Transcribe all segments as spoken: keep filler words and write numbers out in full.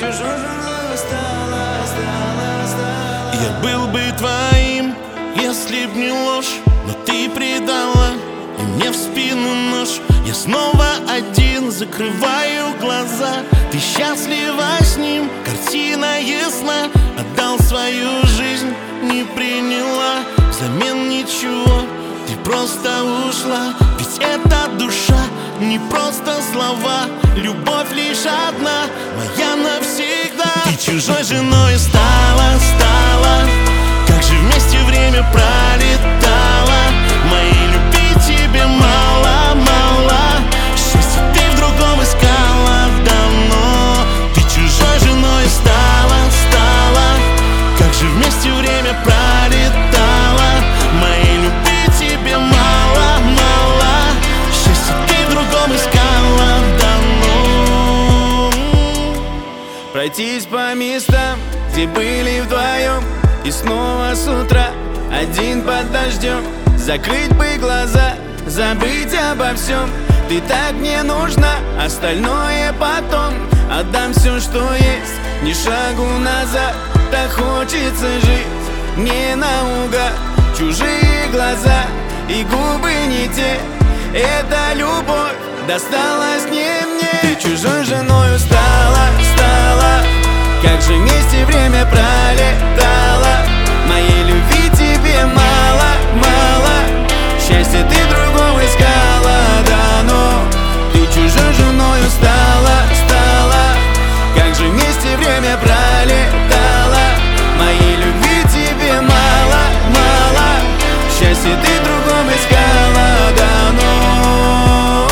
чужой женой стала, стала, стала. Я был бы твоим, если б не ложь, но ты предала, и мне в спину нож. Я снова один, закрываю глаза. Ты счастлива с ним, картина ясна. Отдал свою жизнь, не приняла взамен ничего. Ты просто ушла, ведь это душа, не просто слова. Любовь лишь одна, моя навсегда. Ты чужой женой стала, стала. Как же вместе время пролетало. Моей любви тебе мало, мало. Счастье ты в другом искала давно. Ты чужой женой стала, стала. Как же вместе время пролетало. Моей любви тебе мало, мало. Счастье ты в другом искала давно. Пройтись по местам, где были вдвоем, и снова с утра один под дождем. Закрыть бы глаза, забыть обо всем. Ты так мне нужна, остальное потом. Отдам все, что есть, ни шагу назад. Так хочется жить, не наугад. Чужие глаза и губы не те. Эта любовь досталась не мне. Ты чужой женой стала, стала. Как же вместе время пролетало. Моей любви тебе мало, мало. Счастье ты другого искала давно. Ты чужой женою стала, стала. Как же вместе время пролетало. Моей любви тебе мало, мало. Счастье ты другом искала давно.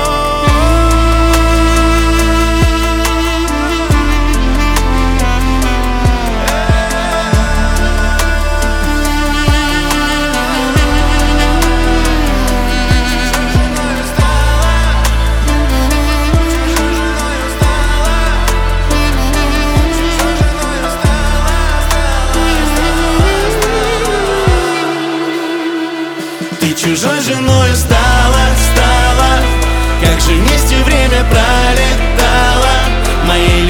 Чужой женой стала, стала. Как же вместе время пролетало. Моей